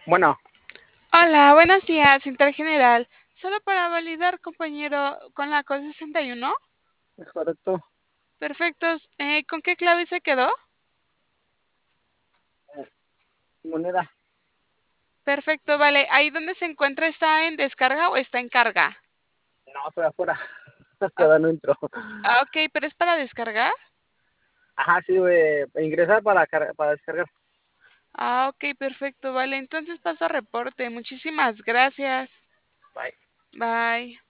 Bueno, Hola, buenos días, Intergeneral. Solo para validar, compañero, con la code 61. es correcto. Perfectos. ¿Con qué clave se quedó? Eh, moneda. Perfecto, vale. ¿Ahí donde se encuentra está en descarga o está en carga? No, estoy afuera. Ah, Todavía no entro. ok, pero es para descargar. Ajá, sí, güey. Ingresar para descargar. Ok, perfecto, vale. Entonces paso a reporte. Muchísimas gracias. Bye. Bye.